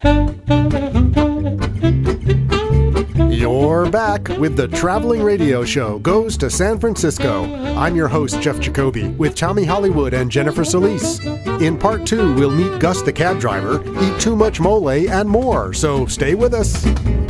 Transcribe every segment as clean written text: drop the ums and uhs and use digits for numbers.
You're back with the Traveling Radio Show Goes to San Francisco. I'm your host, Jeff Jacoby, with Tommy Hollywood and Jennifer Solis. In part 2, we'll meet Gus the cab driver, eat too much mole, and more, so stay with us.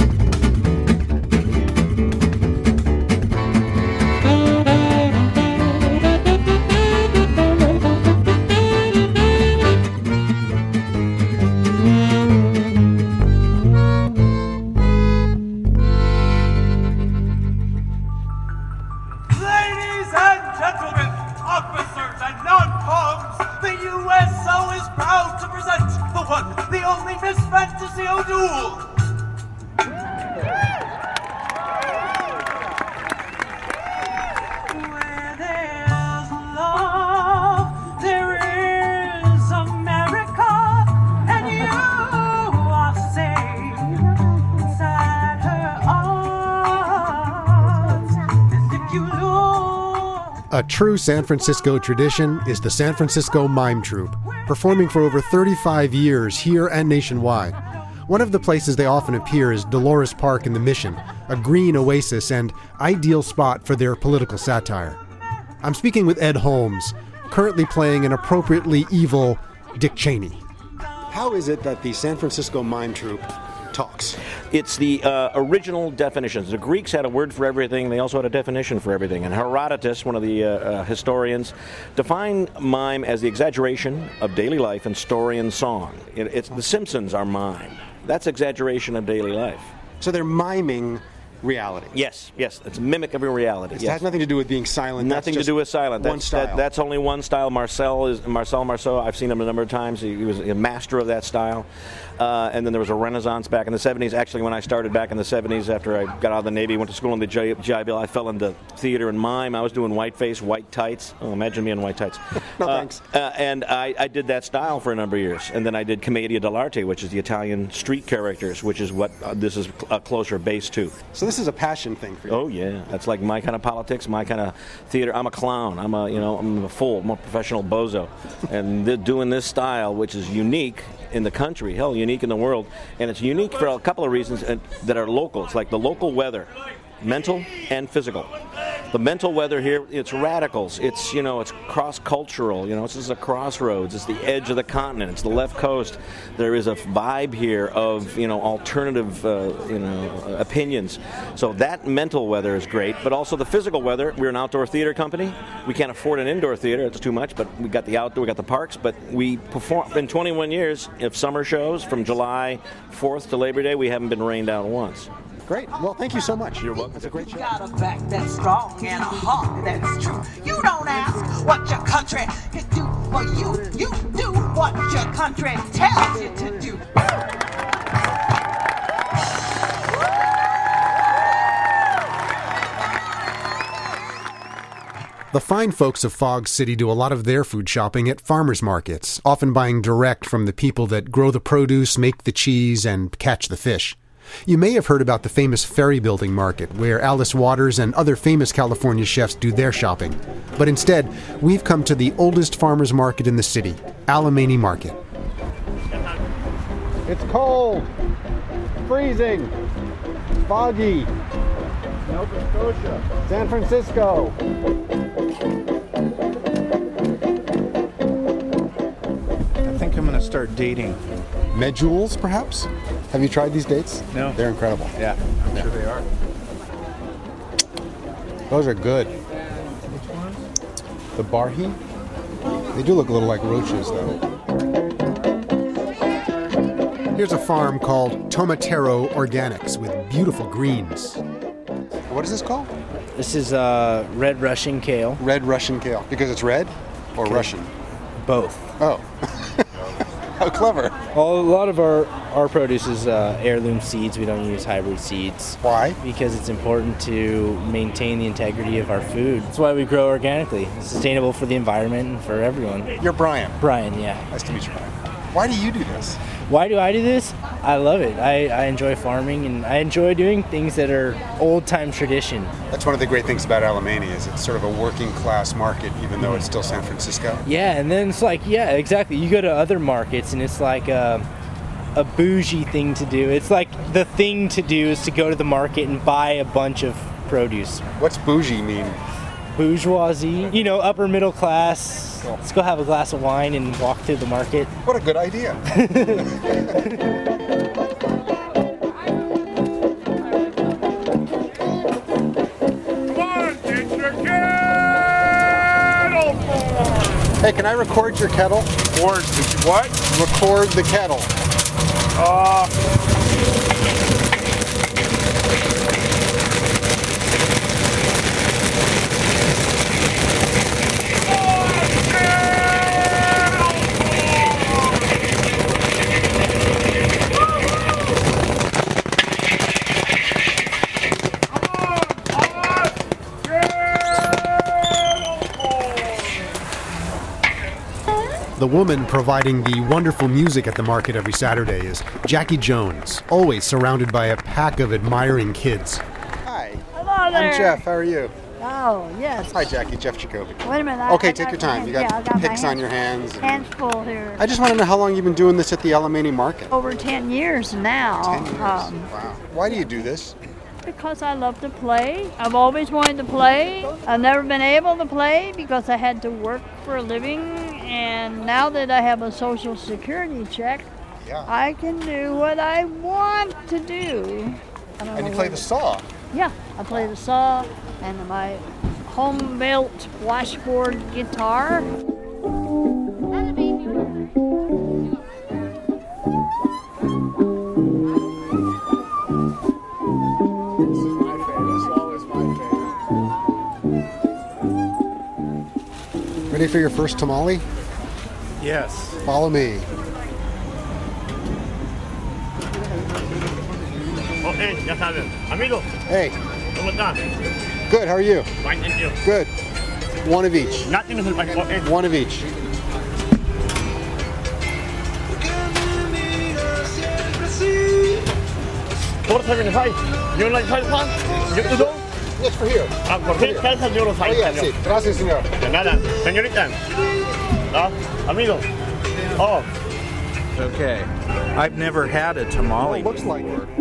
A true San Francisco tradition is the San Francisco Mime Troupe, performing for over 35 years here and nationwide. One of the places they often appear is Dolores Park in the Mission, a green oasis and ideal spot for their political satire. I'm speaking with Ed Holmes, currently playing an appropriately evil Dick Cheney. How is it that the San Francisco Mime Troupe talks? It's the original definitions. The Greeks had a word for everything. They also had a definition for everything. And Herodotus, one of the historians, defined mime as the exaggeration of daily life and story and song. It's The Simpsons are mime. That's exaggeration of daily life. So they're miming reality. Yes. It's a mimic of a reality. It has nothing to do with being silent. Nothing to do with silent. One style. That's only one style. Marcel Marceau. I've seen him a number of times. He was a master of that style. And then there was a renaissance back in the 70s. Actually, when I started back in the 70s, after I got out of the Navy, went to school in the GI Bill, I fell into theater and mime. I was doing whiteface, white tights. Oh, imagine me in white tights. No, thanks. And I did that style for a number of years. And then I did Commedia dell'arte, which is the Italian street characters, which is what this is a closer base to. So this is a passion thing for you. Oh, yeah. That's like my kind of politics, my kind of theater. I'm a clown. I'm a fool. I'm a professional bozo. And doing this style, which is unique in the country, hell, unique in the world, and it's unique for a couple of reasons that are local. It's like the local weather, mental and physical. The mental weather here, it's radicals. It's it's cross-cultural. This is a crossroads. It's the edge of the continent. It's the left coast. There is a vibe here of alternative opinions. So that mental weather is great, but also the physical weather. We're an outdoor theater company. We can't afford an indoor theater. It's too much. But we got the outdoor. We got the parks. But we perform in 21 years of summer shows from July 4th to Labor Day. We haven't been rained out once. Great. Well, thank you so much. You're welcome. It's a great show. You got a back that's strong and a heart that's true. You don't ask what your country can do for you. You do what your country tells you to do. The fine folks of Fog City do a lot of their food shopping at farmers markets, often buying direct from the people that grow the produce, make the cheese, and catch the fish. You may have heard about the famous Ferry Building Market, where Alice Waters and other famous California chefs do their shopping. But instead, we've come to the oldest farmers market in the city, Alemany Market. It's cold, freezing, foggy. Nova Scotia, San Francisco. I think I'm going to start dating. Medjools, perhaps? Have you tried these dates? No. They're incredible. Yeah, I'm sure they are. Those are good. Which ones? The barhi? They do look a little like roaches, though. Here's a farm called Tomatero Organics with beautiful greens. What is this called? This is red Russian kale. Red Russian kale. Because it's red or Russian? Both. Oh. How clever. Well, a lot of our produce is heirloom seeds. We don't use hybrid seeds. Why? Because it's important to maintain the integrity of our food. That's why we grow organically. It's sustainable for the environment and for everyone. You're Brian. Brian, yeah. Nice to meet you, Brian. Why do you do this? Why do I do this? I love it. I enjoy farming, and I enjoy doing things that are old-time tradition. That's one of the great things about Alemany is it's sort of a working-class market, even though it's still San Francisco. Yeah, and then it's like, yeah, exactly. You go to other markets, and it's like a bougie thing to do. It's like the thing to do is to go to the market and buy a bunch of produce. What's bougie mean? Bourgeoisie, you know, upper middle class. Let's go have a glass of wine and walk through the market. What a good idea. Hey, can I record your kettle? Record what? Record the kettle. The woman providing the wonderful music at the market every Saturday is Jackie Jones, always surrounded by a pack of admiring kids. Hi. Hello there. I'm Jeff. How are you? Oh, yes. Hi, Jackie. Jeff Jacoby. Wait a minute. Okay, take your time. You got I got picks on your hands. Hands full here. I just want to know how long you've been doing this at the Alamany Market. Over 10 years now. 10 years. Wow. Why do you do this? Because I love to play. I've always wanted to play. I've never been able to play because I had to work for a living. And now that I have a Social Security check, I can do what I want to do. And you play the saw. Yeah, I play the saw and my home-built washboard guitar. Ready for your first tamale? Yes. Follow me. Okay, ya saben. Amigo, Hey, ¿cómo están? good. How are you? Fine, thank you. Good. One of each. Nothing is like, okay. One of each. ¿Por 75? You like 5 You to go? Yes, for here. ¿Por qué salsa yo los Oh, yeah, sí. Gracias, señor. De nada. Señorita. Amigo. Oh. Okay. I've never had a tamale. It looks like it.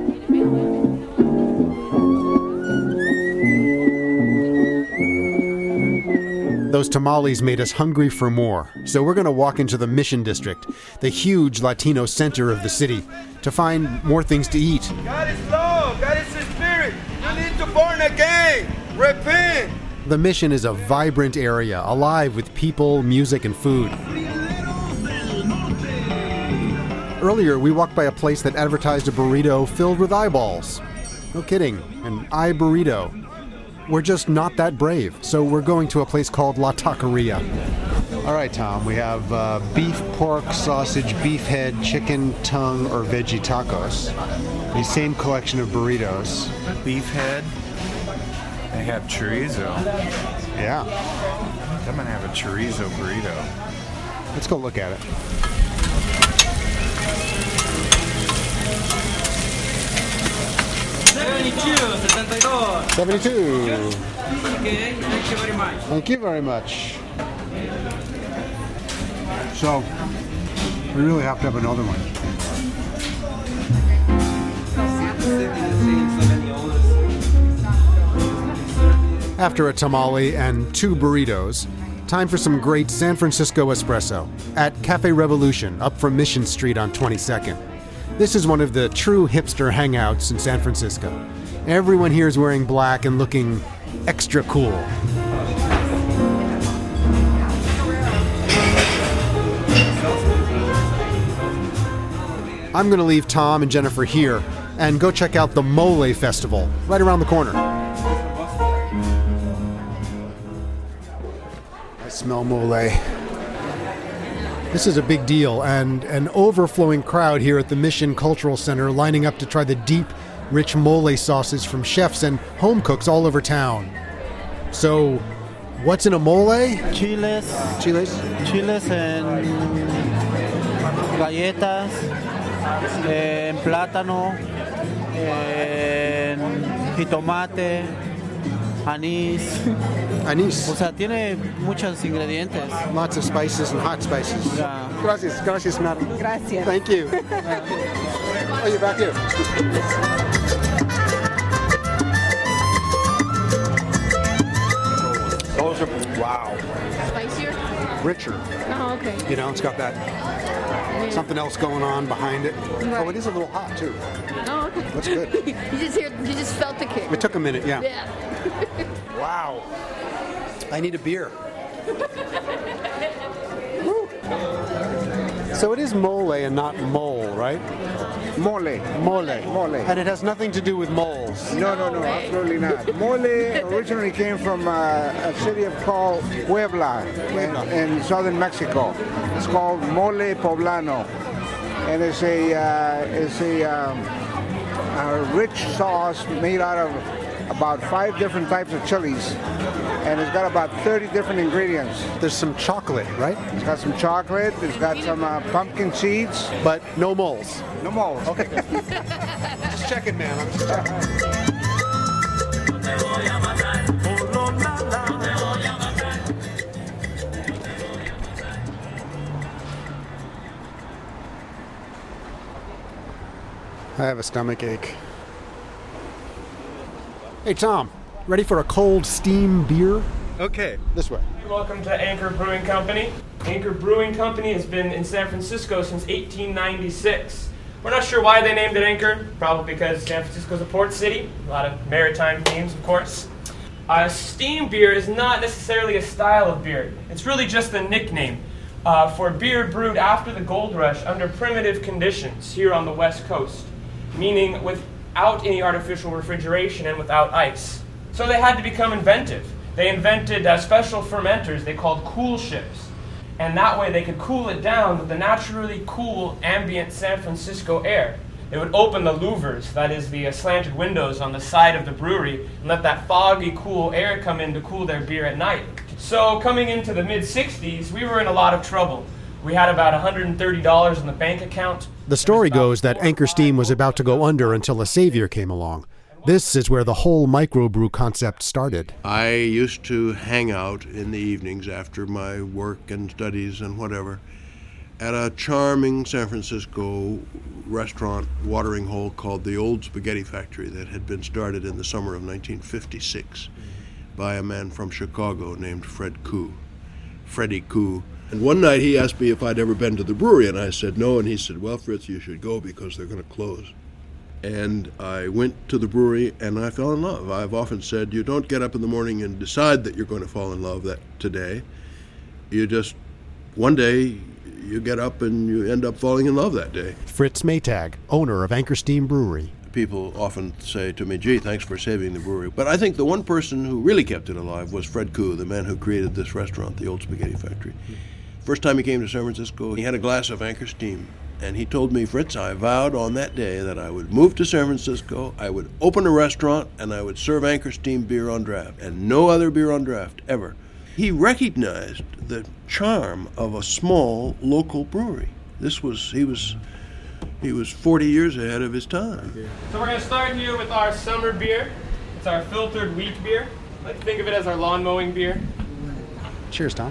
Those tamales made us hungry for more, so we're going to walk into the Mission District, the huge Latino center of the city, to find more things to eat. God is love. God is His Spirit. You need to born again. Repent. The Mission is a vibrant area, alive with people, music, and food. Earlier, we walked by a place that advertised a burrito filled with eyeballs. No kidding, an eye burrito. We're just not that brave, so we're going to a place called La Taqueria. All right, Tom, we have beef, pork, sausage, beef head, chicken, tongue, or veggie tacos. The same collection of burritos. Beef head. They have chorizo. Yeah. I'm gonna have a chorizo burrito. Let's go look at it. $72. Okay, thank you very much. Thank you very much. So, we really have to have another one. After a tamale and 2 burritos, time for some great San Francisco espresso at Cafe Revolution up from Mission Street on 22nd. This is one of the true hipster hangouts in San Francisco. Everyone here is wearing black and looking extra cool. I'm going to leave Tom and Jennifer here and go check out the Mole Festival right around the corner. I smell mole. This is a big deal, and an overflowing crowd here at the Mission Cultural Center lining up to try the deep, rich mole sauces from chefs and home cooks all over town. So, what's in a mole? Chiles and galletas, and plátano, and jitomate, anís, Anís. O sea, tiene muchos ingredientes. Lots of spices and hot spices. Yeah. Gracias, madam. Gracias. Thank you. Oh, you're back here. Those are, wow. Spicier? Richer. Oh, okay. You know, it's got that something else going on behind it. Right. Oh, it is a little hot too. Oh, okay. That's good. You just felt the kick. It took a minute, yeah. Yeah. Wow. I need a beer. So it is mole and not mole, right? Mole. Mole. And it has nothing to do with moles. No, absolutely not. Mole originally came from a city called Puebla in southern Mexico. It's called mole poblano, and it's a rich sauce made out of about 5 different types of chilies, and it's got about 30 different ingredients. There's some chocolate, right? It's got some chocolate, it's got some pumpkin seeds. But no moles. No moles. Okay. Just checking, man. I'm just checking. I have a stomach ache. Hey, Tom, ready for a cold steam beer? Okay. This way. Welcome to Anchor Brewing Company. Anchor Brewing Company has been in San Francisco since 1896. We're not sure why they named it Anchor, probably because San Francisco's a port city, a lot of maritime themes, of course. Steam beer is not necessarily a style of beer. It's really just a nickname for beer brewed after the gold rush under primitive conditions here on the West Coast, meaning without any artificial refrigeration and without ice. So they had to become inventive. They invented special fermenters they called cool ships. And that way they could cool it down with the naturally cool ambient San Francisco air. They would open the louvers, that is the slanted windows on the side of the brewery, and let that foggy, cool air come in to cool their beer at night. So coming into the mid-60s, we were in a lot of trouble. We had about $130 in the bank account. The story goes that Anchor Steam was about to go under until a savior came along. This is where the whole microbrew concept started. I used to hang out in the evenings after my work and studies and whatever at a charming San Francisco restaurant watering hole called the Old Spaghetti Factory that had been started in the summer of 1956 by a man from Chicago named Freddie Koo. And one night he asked me if I'd ever been to the brewery, and I said no, and he said, well, Fritz, you should go because they're going to close. And I went to the brewery and I fell in love. I've often said you don't get up in the morning and decide that you're going to fall in love today. You just, one day, you get up and you end up falling in love that day. Fritz Maytag, owner of Anchor Steam Brewery. People often say to me, gee, thanks for saving the brewery. But I think the one person who really kept it alive was Fred Koo, the man who created this restaurant, the Old Spaghetti Factory. First time he came to San Francisco, he had a glass of Anchor Steam. And he told me, Fritz, I vowed on that day that I would move to San Francisco, I would open a restaurant, and I would serve Anchor Steam beer on draft, and no other beer on draft, ever. He recognized the charm of a small local brewery. He was 40 years ahead of his time. So we're going to start here with our summer beer. It's our filtered wheat beer. I like to think of it as our lawn mowing beer. Cheers, Tom.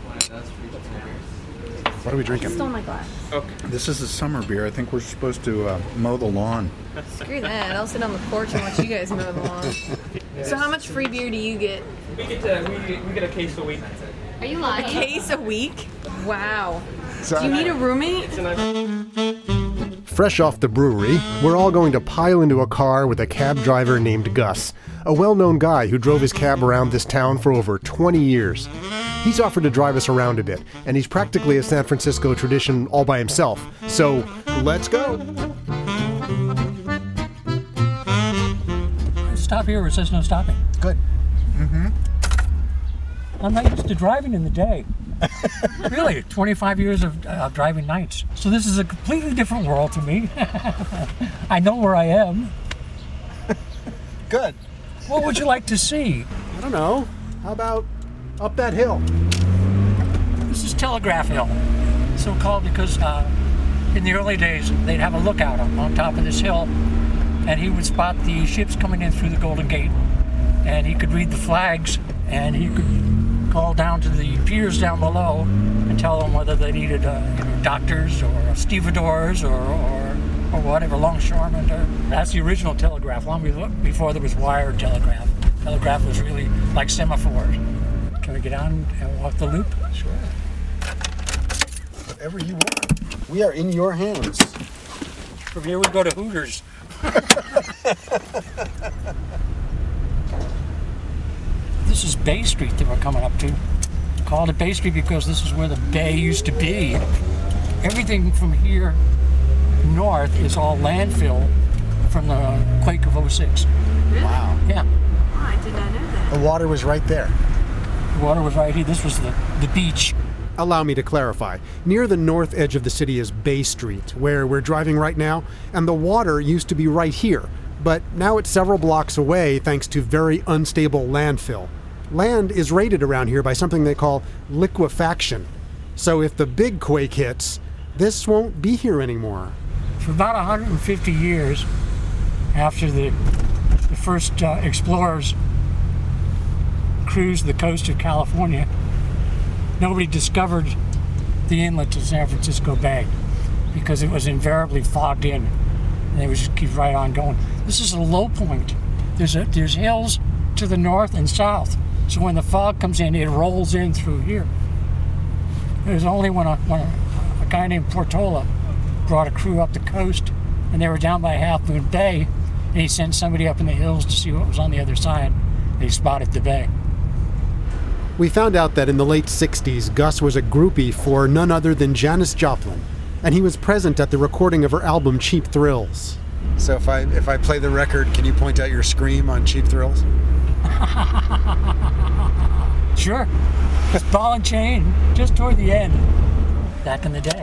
What are we drinking? Stole my glass. Okay. This is a summer beer. I think we're supposed to mow the lawn. Screw that. I'll sit on the porch and watch you guys mow the lawn. So how much free beer do you get? We get a case a week. Are you lying? A case a week? Wow. Do you need a roommate? Fresh off the brewery, we're all going to pile into a car with a cab driver named Gus, a well-known guy who drove his cab around this town for over 20 years. He's offered to drive us around a bit, and he's practically a San Francisco tradition all by himself. So, let's go! Stop here where it says no stopping. Good. Mm-hmm. I'm not used to driving in the day. Really, 25 years of driving nights. So this is a completely different world to me. I know where I am. Good. What would you like to see? I don't know. How about up that hill? This is Telegraph Hill. So called because in the early days they'd have a lookout on top of this hill, and he would spot the ships coming in through the Golden Gate, and he could read the flags and he could call down to the piers down below and tell them whether they needed doctors or stevedores or whatever, longshoremen. That's the original telegraph, long before there was wired telegraph. Telegraph was really like semaphores. Can we get on and walk the loop? Sure. Whatever you want. We are in your hands. From here we go to Hooters. This is Bay Street that we're coming up to. Called it Bay Street because this is where the bay used to be. Everything from here north is all landfill from the quake of '06. Really? Wow. Yeah. Oh, I did not know that. The water was right there. The water was right here. This was the beach. Allow me to clarify. Near the north edge of the city is Bay Street, where we're driving right now, and the water used to be right here, but now it's several blocks away thanks to very unstable landfill. Land is rated around here by something they call liquefaction. So if the big quake hits, this won't be here anymore. For about 150 years after the first explorers cruised the coast of California, nobody discovered the inlet to San Francisco Bay because it was invariably fogged in, and they would just keep right on going. This is a low point. There's hills to the north and south, so when the fog comes in, it rolls in through here. It was only when a guy named Portola brought a crew up the coast, and they were down by Half Moon Bay, and he sent somebody up in the hills to see what was on the other side. They spotted the bay. We found out that in the late 60s, Gus was a groupie for none other than Janis Joplin, and he was present at the recording of her album Cheap Thrills. So if I play the record, can you point out your scream on Cheap Thrills? Sure. It's Ball and Chain, just toward the end, back in the day.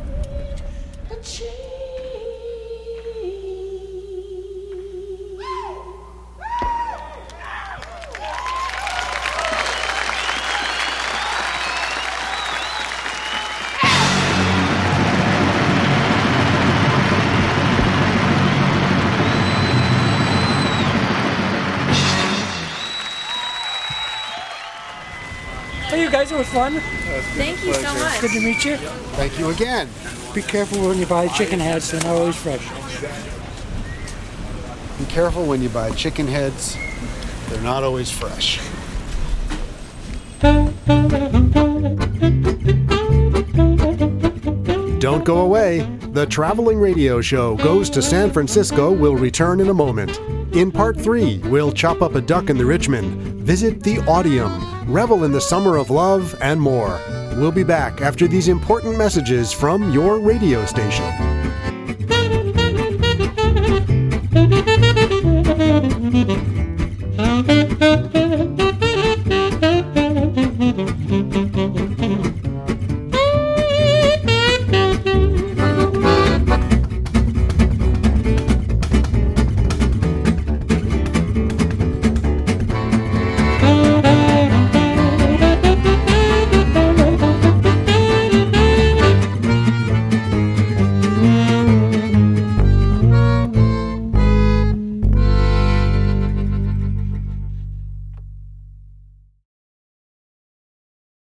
Hey, you guys, it was fun. Thank you so much. Good to meet you. Thank you again. Be careful when you buy chicken heads, they're not always fresh. Be careful when you buy chicken heads. They're not always fresh. Don't go away. The Traveling Radio Show Goes to San Francisco will return in a moment. In Part 3, we'll chop up a duck in the Richmond, visit the Audium, revel in the summer of love, and more. We'll be back after these important messages from your radio station.